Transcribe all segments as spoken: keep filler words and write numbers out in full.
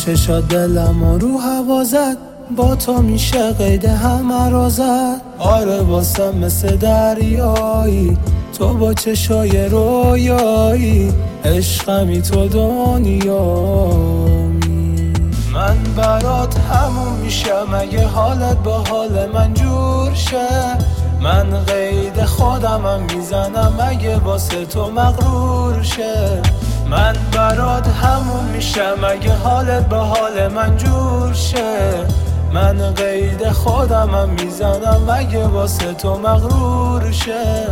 چشات دلم و رو هوا زد، با تو میشه قید همه را زد. آره واسه مثل دریایی، تو با چشای رویایی، عشقمی تو دنیامی. من برات همون میشم اگه حالت با حال من جور شه. من قید خودمم میزنم اگه واسه تو مغرور شه. من برات همون میشم اگه حالت با حال من جور شه. من قید خودمم میزنم اگه واسه تو مغرور شه.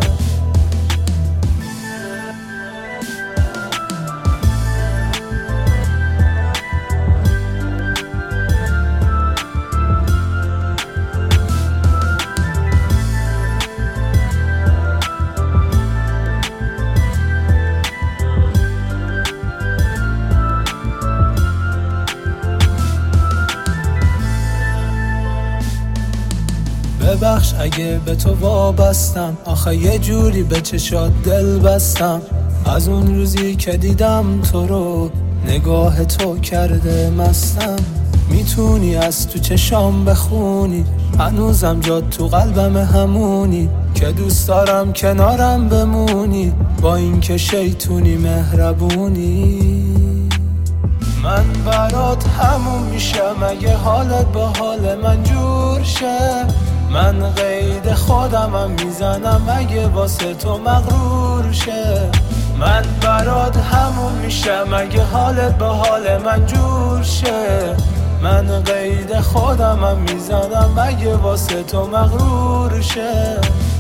ببخش اگه به تو وابستم، آخه یه جوری به چشات دل بستم. از اون روزی که دیدم تو رو، نگاه تو کرده مستم. میتونی از تو چشام بخونی، هنوزم جات تو قلبم همونی. که دوست دارم کنارم بمونی، با این که شیطونی مهربونی. من برات همون میشم اگه حالت با حال من جور شه. من قید خودمم میزنم اگه واسه تو مغرور شه. من برات همون میشم اگه حالت با حال من جور شه. من قید خودمم میزنم اگه واسه تو مغرور شه.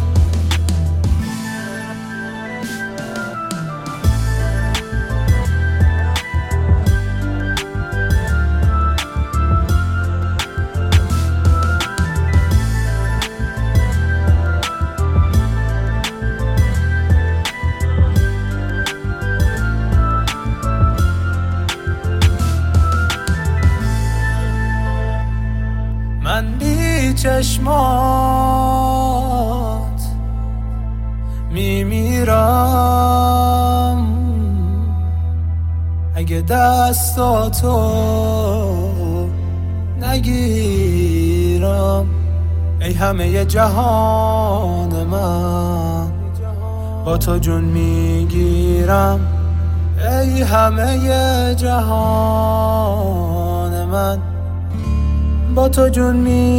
من بی چشمات میمیرم، اگه دستاتو نگیرم. ای همه جهان من، با تو جون میگیرم. ای همه جهان من، با تو جون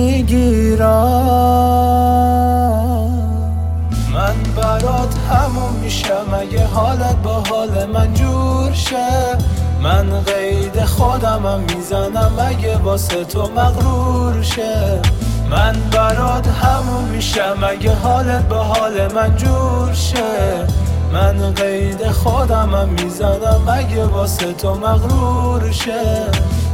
میگیرم. من برات همون میشم اگه حالت با حال من جور شه. من قید خودمم میزنم اگه واسه تو مغرور شه. من برات همون میشم اگه حالت با حال من جور شه. من قید خودمم میزنم اگه واسه تو مغرور شه.